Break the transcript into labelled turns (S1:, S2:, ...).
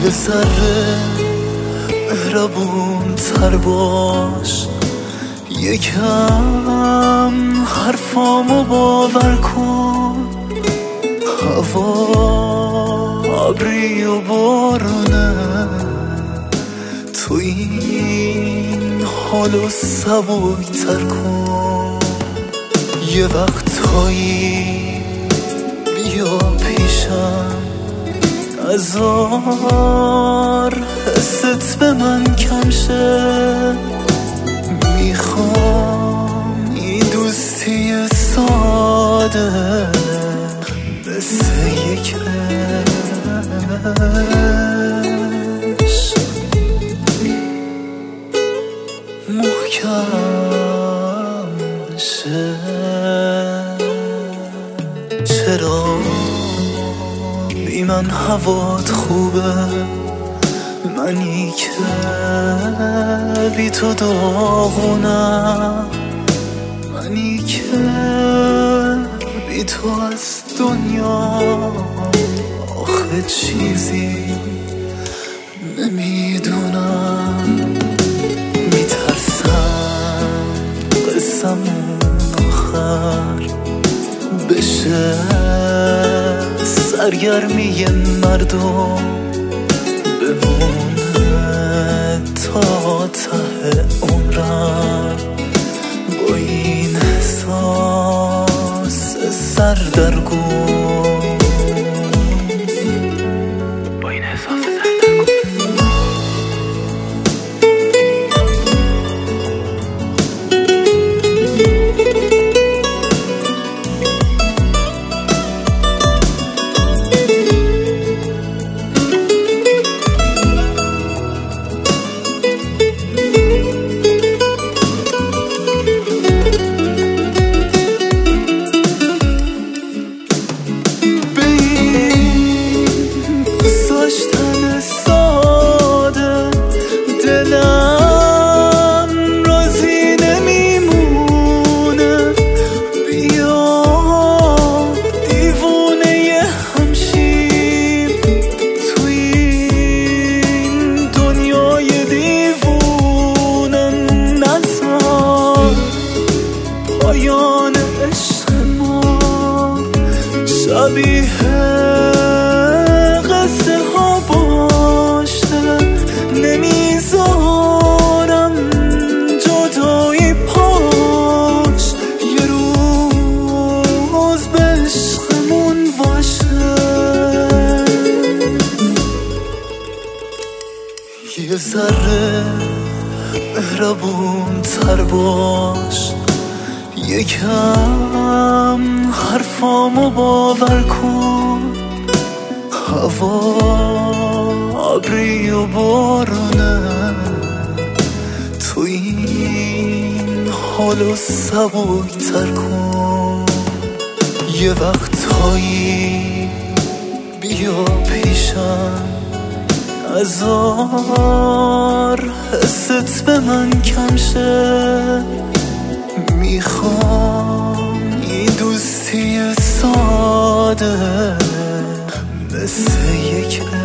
S1: یه ذره مهربون تر باش، یکم حرفامو باور کن. هوا ابری و بارونه، تو این حالو سبک تر کن. یه وقتایی بیا پیشم، نذار حست به من کم شه. میخوام این دوستی ساده مثل یک عشق محکم شه. چرا بی من هوات خوبه، منی که بی تو داغونم، منی که بی تو از دنیا آخه چیزی نمیدونم. میترسم قسمون آخر بشه سرگرمی مردم، بمونه تا ته عمرم با این احساس سردرگم. پایان عشق ما شبیه قصه ها باشه، نمیذارم جدایی پاش یه روز به عشقمون باشه. یه ذره مهربون تر باش، یکم حرفامو باور کن. هوا ابری و بارونه، تو این حالو سبک تر کن. یه وقتایی بیا پیشم، نذار حست به من کم شه. میخوام این دوستی ساده مثل یک